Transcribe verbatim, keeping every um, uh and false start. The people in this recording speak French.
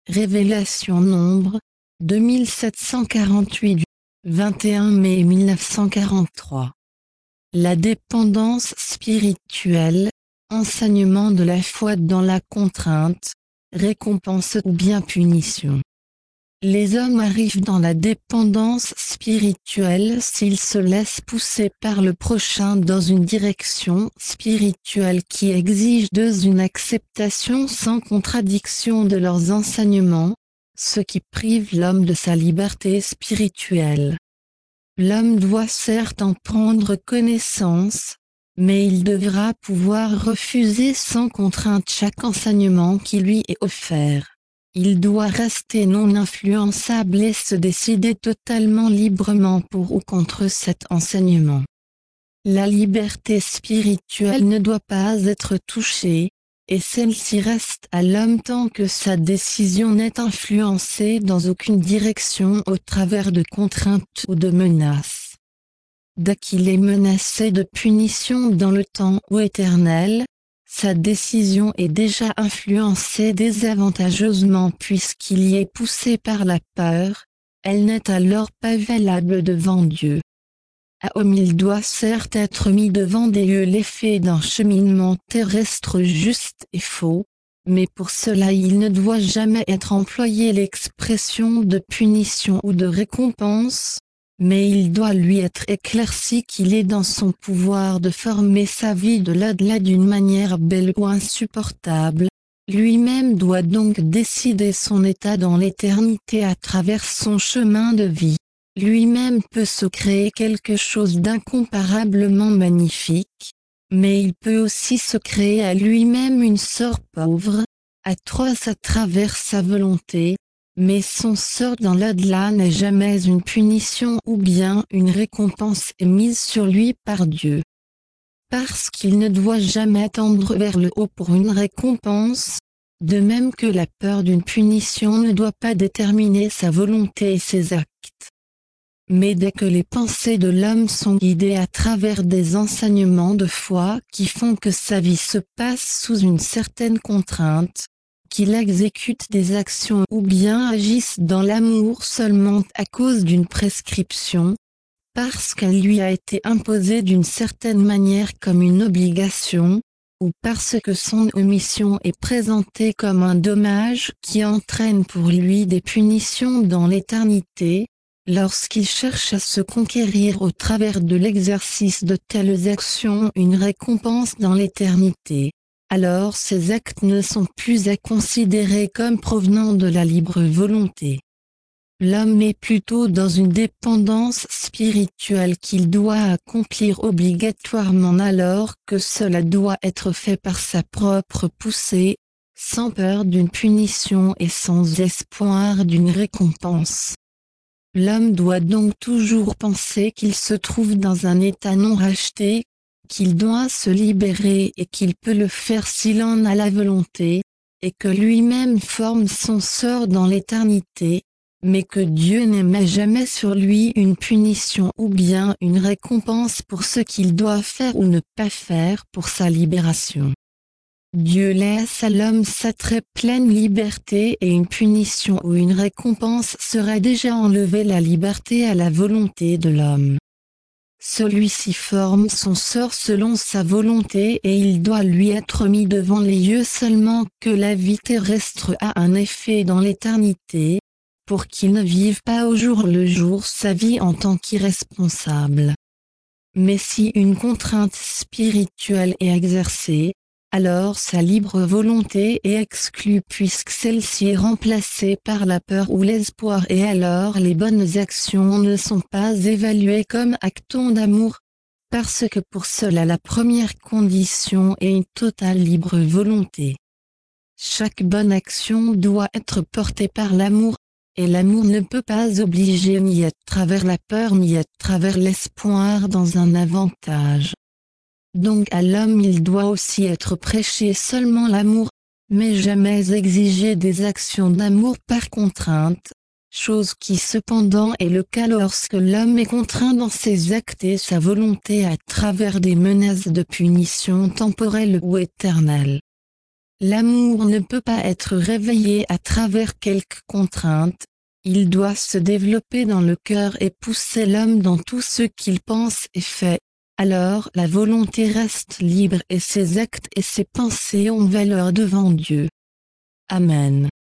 Révélation Nombre, deux mille sept cent quarante-huit du vingt et un mai mille neuf cent quarante-trois. La dépendance spirituelle, enseignement de la foi dans la contrainte, récompense ou bien punition. Les hommes arrivent dans la dépendance spirituelle s'ils se laissent pousser par le prochain dans une direction spirituelle qui exige d'eux une acceptation sans contradiction de leurs enseignements, ce qui prive l'homme de sa liberté spirituelle. L'homme doit certes en prendre connaissance, mais il devra pouvoir refuser sans contrainte chaque enseignement qui lui est offert. Il doit rester non influençable et se décider totalement librement pour ou contre cet enseignement. La liberté spirituelle ne doit pas être touchée, et celle-ci reste à l'homme tant que sa décision n'est influencée dans aucune direction au travers de contraintes ou de menaces. Dès qu'il est menacé de punition dans le temps ou éternel, sa décision est déjà influencée désavantageusement puisqu'il y est poussé par la peur, elle n'est alors pas valable devant Dieu. À homme il doit certes être mis devant des yeux l'effet d'un cheminement terrestre juste et faux, mais pour cela il ne doit jamais être employé l'expression de punition ou de récompense, mais il doit lui être éclairci qu'il est dans son pouvoir de former sa vie de l'au-delà d'une manière belle ou insupportable. Lui-même doit donc décider son état dans l'éternité à travers son chemin de vie. Lui-même peut se créer quelque chose d'incomparablement magnifique, mais il peut aussi se créer à lui-même une sorte pauvre, atroce à travers sa volonté, mais son sort dans l'au-delà n'est jamais une punition ou bien une récompense émise sur lui par Dieu. Parce qu'il ne doit jamais tendre vers le haut pour une récompense, de même que la peur d'une punition ne doit pas déterminer sa volonté et ses actes. Mais dès que les pensées de l'homme sont guidées à travers des enseignements de foi qui font que sa vie se passe sous une certaine contrainte, qu'il exécute des actions ou bien agisse dans l'amour seulement à cause d'une prescription, parce qu'elle lui a été imposée d'une certaine manière comme une obligation, ou parce que son omission est présentée comme un dommage qui entraîne pour lui des punitions dans l'éternité, lorsqu'il cherche à se conquérir au travers de l'exercice de telles actions une récompense dans l'éternité, alors ces actes ne sont plus à considérer comme provenant de la libre volonté. L'homme est plutôt dans une dépendance spirituelle qu'il doit accomplir obligatoirement alors que cela doit être fait par sa propre poussée, sans peur d'une punition et sans espoir d'une récompense. L'homme doit donc toujours penser qu'il se trouve dans un état non racheté, qu'il doit se libérer et qu'il peut le faire s'il en a la volonté, et que lui-même forme son sort dans l'éternité, mais que Dieu n'émet jamais sur lui une punition ou bien une récompense pour ce qu'il doit faire ou ne pas faire pour sa libération. Dieu laisse à l'homme sa très pleine liberté et une punition ou une récompense serait déjà enlever la liberté à la volonté de l'homme. Celui-ci forme son sort selon sa volonté et il doit lui être mis devant les yeux seulement que la vie terrestre a un effet dans l'éternité, pour qu'il ne vive pas au jour le jour sa vie en tant qu'irresponsable. Mais si une contrainte spirituelle est exercée, alors sa libre volonté est exclue puisque celle-ci est remplacée par la peur ou l'espoir et alors les bonnes actions ne sont pas évaluées comme actons d'amour, parce que pour cela la première condition est une totale libre volonté. Chaque bonne action doit être portée par l'amour, et l'amour ne peut pas obliger ni à travers la peur ni à travers l'espoir dans un avantage. Donc à l'homme il doit aussi être prêché seulement l'amour, mais jamais exiger des actions d'amour par contrainte, chose qui cependant est le cas lorsque l'homme est contraint dans ses actes et sa volonté à travers des menaces de punition temporelle ou éternelle. L'amour ne peut pas être réveillé à travers quelques contraintes, il doit se développer dans le cœur et pousser l'homme dans tout ce qu'il pense et fait. Alors la volonté reste libre et ses actes et ses pensées ont valeur devant Dieu. Amen.